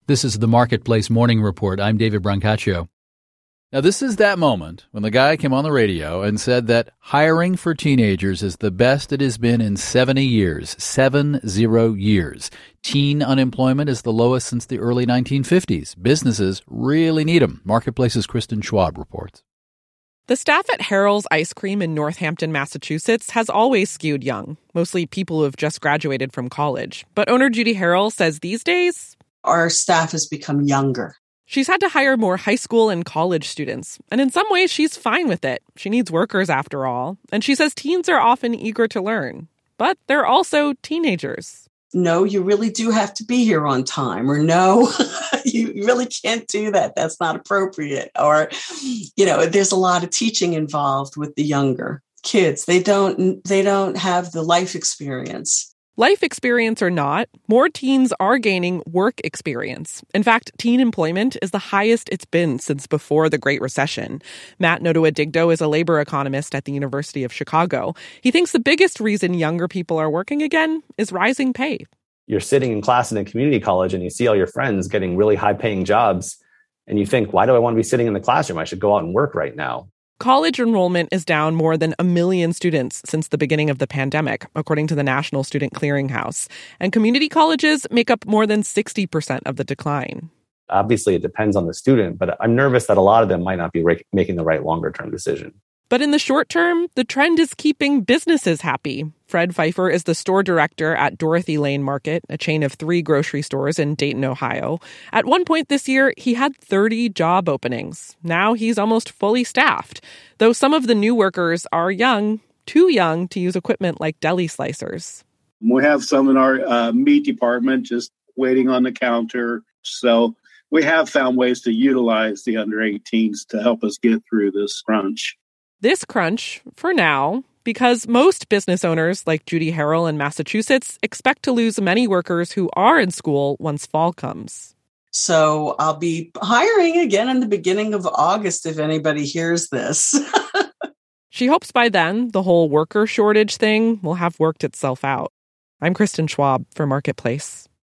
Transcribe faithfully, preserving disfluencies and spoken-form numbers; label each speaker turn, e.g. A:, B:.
A: This is the Marketplace Morning Report. I'm David Brancaccio. Now, this is that moment when the guy came on the radio and said that hiring for teenagers is the best it has been in seventy years. Seven zero years. Teen unemployment is the lowest since the early nineteen fifties. Businesses really need them. Marketplace's Kristen Schwab reports.
B: The staff at Harold's Ice Cream in Northampton, Massachusetts has always skewed young, mostly people who have just graduated from college. But owner Judy Harrell says these days,
C: our staff has become younger.
B: She's had to hire more high school and college students, and in some ways she's fine with it. She needs workers after all, and she says teens are often eager to learn, but they're also teenagers.
C: No, you really do have to be here on time, or no, you really can't do that. That's not appropriate. Or, you know, there's a lot of teaching involved with the younger kids. They don't, they don't have the life experience.
B: Life experience or not, more teens are gaining work experience. In fact, teen employment is the highest it's been since before the Great Recession. Matt Noto-Adigdo is a labor economist at the University of Chicago. He thinks the biggest reason younger people are working again is rising pay.
D: You're sitting in class in a community college and you see all your friends getting really high-paying jobs, and you think, why do I want to be sitting in the classroom? I should go out and work right now.
B: College enrollment is down more than a million students since the beginning of the pandemic, according to the National Student Clearinghouse. And community colleges make up more than sixty percent of the decline.
D: Obviously, it depends on the student, but I'm nervous that a lot of them might not be re- making the right longer-term decision.
B: But in the short term, the trend is keeping businesses happy. Fred Pfeiffer is the store director at Dorothy Lane Market, a chain of three grocery stores in Dayton, Ohio. At one point this year, he had thirty job openings. Now he's almost fully staffed, though some of the new workers are young, too young to use equipment like deli slicers.
E: We have some in our uh, meat department just waiting on the counter. So we have found ways to utilize the under eighteens to help us get through this crunch.
B: This crunch, for now, because most business owners like Judy Harrell in Massachusetts expect to lose many workers who are in school once fall comes.
C: So I'll be hiring again in the beginning of August if anybody hears this.
B: She hopes by then the whole worker shortage thing will have worked itself out. I'm Kristen Schwab for Marketplace.